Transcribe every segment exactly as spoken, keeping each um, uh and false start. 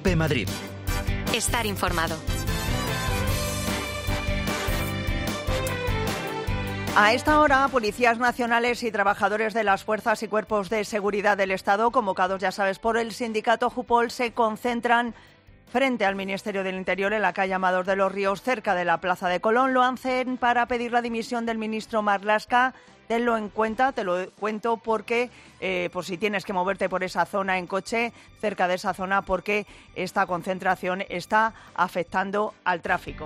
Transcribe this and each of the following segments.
COPE Madrid. Estar informado. A esta hora, policías nacionales y trabajadores de las fuerzas y cuerpos de seguridad del Estado, convocados, ya sabes, por el sindicato Jupol, se concentran frente al Ministerio del Interior en la calle Amador de los Ríos, cerca de la Plaza de Colón. Lo hacen para pedir la dimisión del ministro Marlaska. Tenlo en cuenta, te lo cuento porque, eh, por si tienes que moverte por esa zona en coche, cerca de esa zona, porque esta concentración está afectando al tráfico.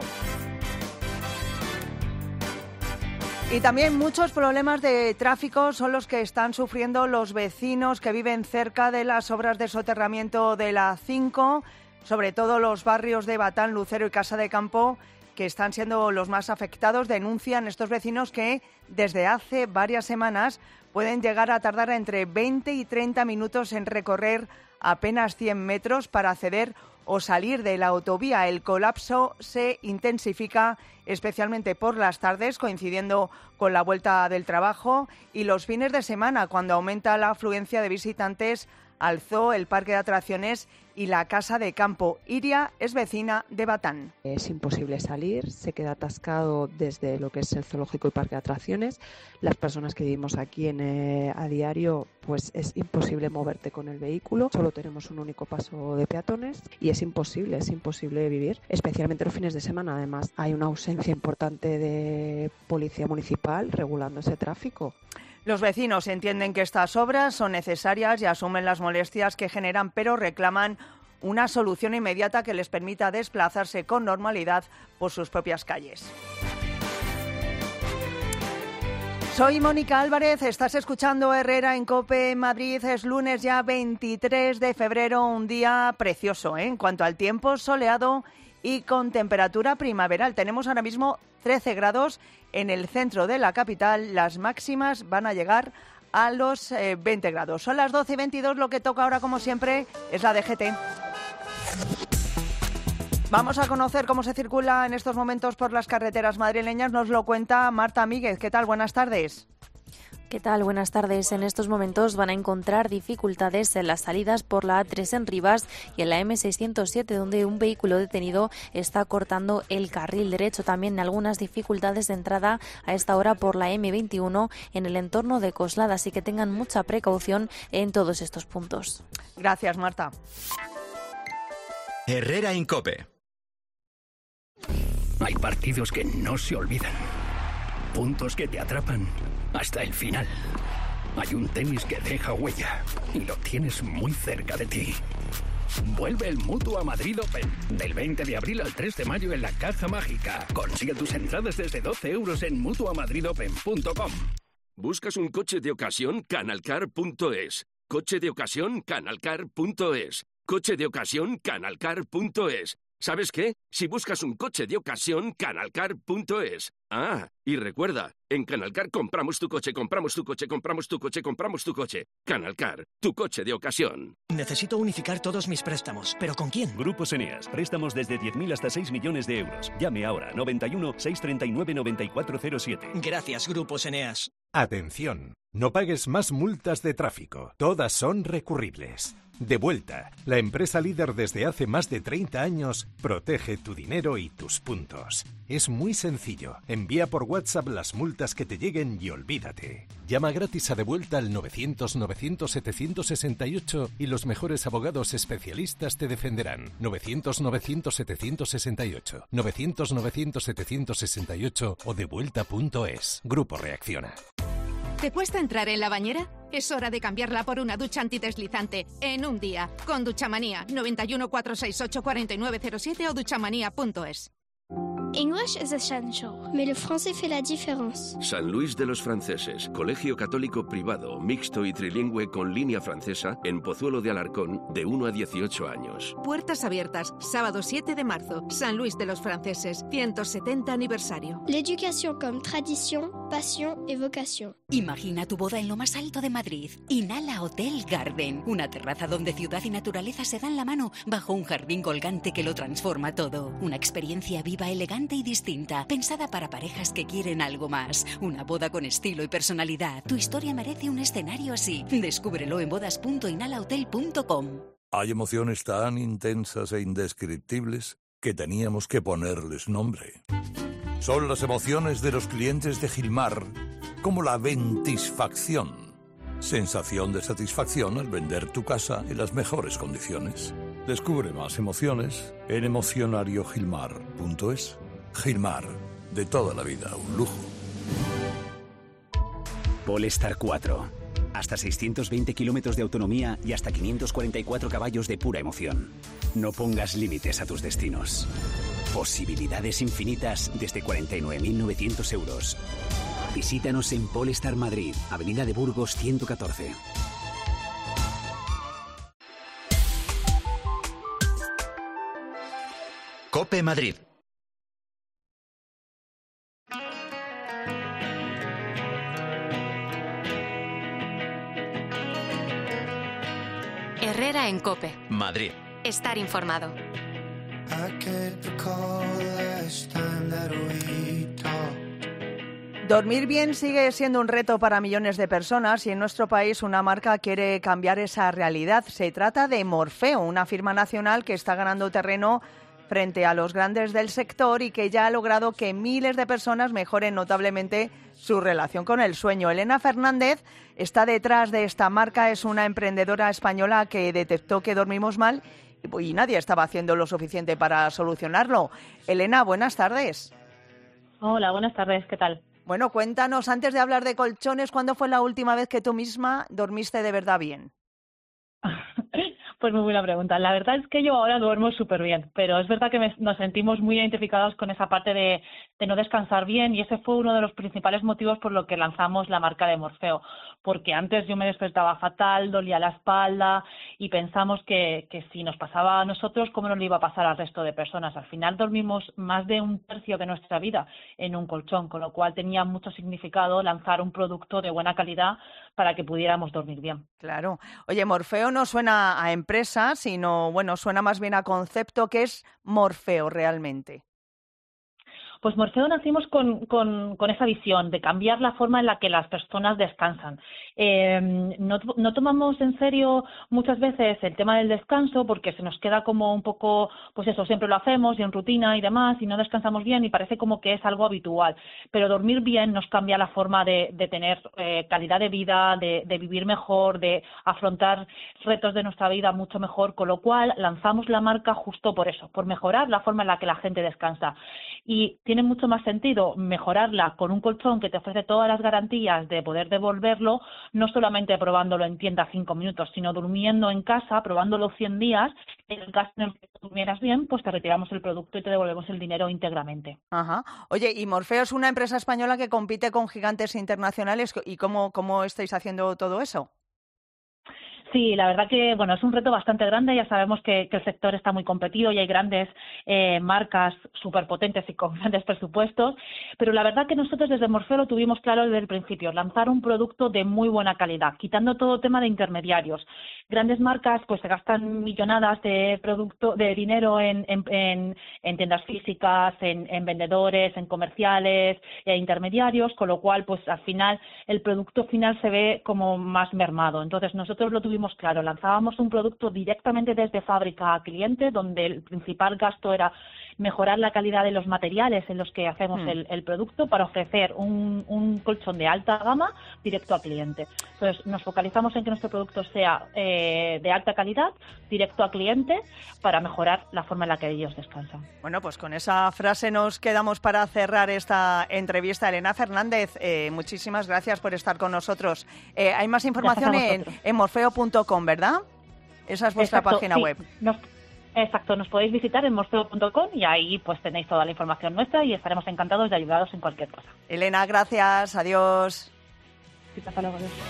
Y también muchos problemas de tráfico son los que están sufriendo los vecinos que viven cerca de las obras de soterramiento de la A cinco, sobre todo los barrios de Batán, Lucero y Casa de Campo, que están siendo los más afectados. Denuncian estos vecinos que desde hace varias semanas pueden llegar a tardar entre veinte y treinta minutos en recorrer apenas cien metros para acceder o salir de la autovía. El colapso se intensifica especialmente por las tardes, coincidiendo con la vuelta del trabajo, y los fines de semana, cuando aumenta la afluencia de visitantes al zoo, el parque de atracciones y la Casa de Campo. Iria es vecina de Batán. Es imposible salir, se queda atascado desde lo que es el zoológico y parque de atracciones. Las personas que vivimos aquí en, eh, a diario, pues es imposible moverte con el vehículo. Solo tenemos un único paso de peatones y es imposible, es imposible vivir, especialmente los fines de semana. Además, hay una ausencia importante de policía municipal regulando ese tráfico. Los vecinos entienden que estas obras son necesarias y asumen las molestias que generan, pero reclaman una solución inmediata que les permita desplazarse con normalidad por sus propias calles. Soy Mónica Álvarez, estás escuchando Herrera en COPE Madrid. Es lunes ya veintitrés de febrero, un día precioso, ¿eh? En cuanto al tiempo, soleado y con temperatura primaveral. Tenemos ahora mismo trece grados en el centro de la capital. Las máximas van a llegar a los eh, veinte grados. Son las doce y veintidós, lo que toca ahora, como siempre, es la D G T. Vamos a conocer cómo se circula en estos momentos por las carreteras madrileñas. Nos lo cuenta Marta Míguez. ¿Qué tal? Buenas tardes. ¿Qué tal? Buenas tardes. En estos momentos van a encontrar dificultades en las salidas por la A tres en Rivas y en la eme seiscientos siete, donde un vehículo detenido está cortando el carril derecho. También algunas dificultades de entrada a esta hora por la eme veintiuno en el entorno de Coslada, así que tengan mucha precaución en todos estos puntos. Gracias, Marta. Herrera en COPE. Hay partidos que no se olvidan. Puntos que te atrapan hasta el final. Hay un tenis que deja huella y lo tienes muy cerca de ti. Vuelve el Mutua Madrid Open del veinte de abril al tres de mayo en la Caja Mágica. Consigue tus entradas desde doce euros en mutua madrid open punto com. ¿Buscas un coche de ocasión? canalcar punto es. Coche de ocasión? canalcar punto es. Coche de ocasión? canalcar punto es. ¿Sabes qué? Si buscas un coche de ocasión, canalcar punto es. Ah, y recuerda, en Canalcar compramos tu coche, compramos tu coche, compramos tu coche, compramos tu coche. Canalcar, tu coche de ocasión. Necesito unificar todos mis préstamos, ¿pero con quién? Grupos Eneas, préstamos desde diez mil hasta seis millones de euros. Llame ahora, noventa y uno, seiscientos treinta y nueve, noventa y cuatro cero siete. Gracias, Grupos Eneas. Atención, no pagues más multas de tráfico. Todas son recurribles. Devuelta, la empresa líder desde hace más de treinta años, protege tu dinero y tus puntos. Es muy sencillo. Envía por WhatsApp las multas que te lleguen y olvídate. Llama gratis a Devuelta al novecientos, novecientos, setecientos sesenta y ocho y los mejores abogados especialistas te defenderán. novecientos, novecientos, setecientos sesenta y ocho. novecientos, novecientos, setecientos sesenta y ocho o devuelta punto es. Grupo Reacciona. ¿Te cuesta entrar en la bañera? Es hora de cambiarla por una ducha antideslizante en un día. Con Duchamanía, noventa y uno, cuatrocientos sesenta y ocho, cuarenta y nueve cero siete o duchamanía punto es. English is essential, mais le français fait la différence. San Luis de los Franceses, colegio católico privado, mixto y trilingüe con línea francesa en Pozuelo de Alarcón, de uno a dieciocho años. Puertas abiertas, sábado siete de marzo, San Luis de los Franceses, ciento setenta aniversario. L'éducation comme tradition, passion et vocation. Imagina tu boda en lo más alto de Madrid. Inhala Hotel Garden, una terraza donde ciudad y naturaleza se dan la mano bajo un jardín colgante que lo transforma todo. Una experiencia viva, elegante y distinta, pensada para parejas que quieren algo más. Una boda con estilo y personalidad. Tu historia merece un escenario así. Descúbrelo en bodas punto inhala hotel punto com. Hay emociones tan intensas e indescriptibles que teníamos que ponerles nombre. Son las emociones de los clientes de Gilmar, como la ventisfacción. Sensación de satisfacción al vender tu casa en las mejores condiciones. Descubre más emociones en emocionario gilmar punto es. Gilmar, de toda la vida, un lujo. Polestar cuatro. Hasta seiscientos veinte kilómetros de autonomía y hasta quinientos cuarenta y cuatro caballos de pura emoción. No pongas límites a tus destinos. Posibilidades infinitas desde cuarenta y nueve mil novecientos euros. Visítanos en Polestar Madrid, Avenida de Burgos ciento catorce. COPE Madrid. Herrera en COPE. Madrid. Estar informado. Dormir bien sigue siendo un reto para millones de personas y en nuestro país una marca quiere cambiar esa realidad. Se trata de Morfeo, una firma nacional que está ganando terreno frente a los grandes del sector y que ya ha logrado que miles de personas mejoren notablemente su relación con el sueño. Elena Fernández está detrás de esta marca, es una emprendedora española que detectó que dormimos mal y nadie estaba haciendo lo suficiente para solucionarlo. Elena, buenas tardes. Hola, buenas tardes, ¿qué tal? Bueno, cuéntanos, antes de hablar de colchones, ¿cuándo fue la última vez que tú misma dormiste de verdad bien? Pues muy buena pregunta. La verdad es que yo ahora duermo súper bien, pero es verdad que me, nos sentimos muy identificados con esa parte de, de no descansar bien y ese fue uno de los principales motivos por lo que lanzamos la marca de Morfeo, porque antes yo me despertaba fatal, dolía la espalda y pensamos que, que si nos pasaba a nosotros, ¿cómo nos le iba a pasar al resto de personas? Al final dormimos más de un tercio de nuestra vida en un colchón, con lo cual tenía mucho significado lanzar un producto de buena calidad para que pudiéramos dormir bien. Claro. Oye, Morfeo no suena a empresa, sino, bueno, suena más bien a concepto. ¿Qué es Morfeo realmente? Pues Morfeo nacimos con, con, con esa visión de cambiar la forma en la que las personas descansan. Eh, no, no tomamos en serio muchas veces el tema del descanso porque se nos queda como un poco, pues eso, siempre lo hacemos y en rutina y demás y no descansamos bien y parece como que es algo habitual. Pero dormir bien nos cambia la forma de, de tener eh, calidad de vida, de, de vivir mejor, de afrontar retos de nuestra vida mucho mejor, con lo cual lanzamos la marca justo por eso, por mejorar la forma en la que la gente descansa. Y tiene mucho más sentido mejorarla con un colchón que te ofrece todas las garantías de poder devolverlo, no solamente probándolo en tienda cinco minutos, sino durmiendo en casa, probándolo cien días, en el caso en el que durmieras bien, pues te retiramos el producto y te devolvemos el dinero íntegramente. Ajá. Oye, y Morfeo es una empresa española que compite con gigantes internacionales, ¿y cómo, cómo estáis haciendo todo eso? Sí, la verdad que bueno es un reto bastante grande. Ya sabemos que, que el sector está muy competido y hay grandes eh, marcas súper potentes y con grandes presupuestos, pero la verdad que nosotros desde Morfeo lo tuvimos claro desde el principio, lanzar un producto de muy buena calidad, quitando todo tema de intermediarios. Grandes marcas pues se gastan millonadas de producto, de dinero en, en, en, en tiendas físicas, en, en vendedores, en comerciales, e intermediarios, con lo cual pues al final el producto final se ve como más mermado. Entonces nosotros lo tuvimos claro, lanzábamos un producto directamente desde fábrica a cliente, donde el principal gasto era mejorar la calidad de los materiales en los que hacemos mm. el, el producto para ofrecer un, un colchón de alta gama directo a cliente. Entonces nos focalizamos en que nuestro producto sea eh, de alta calidad, directo a cliente, para mejorar la forma en la que ellos descansan. Bueno, pues con esa frase nos quedamos para cerrar esta entrevista. Elena Fernández, eh, muchísimas gracias por estar con nosotros. Eh, hay más información en, en morfeo punto com, ¿verdad? Esa es vuestra Exacto, página sí. web. Nos, exacto, nos podéis visitar en morfeo punto com y ahí pues tenéis toda la información nuestra y estaremos encantados de ayudaros en cualquier cosa. Elena, gracias. Adiós. Sí, hasta luego. Adiós.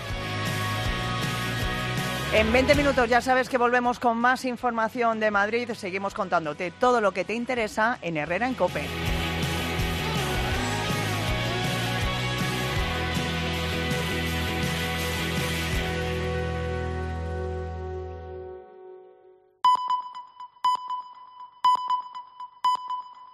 En veinte minutos ya sabes que volvemos con más información de Madrid. Seguimos contándote todo lo que te interesa en Herrera en COPE.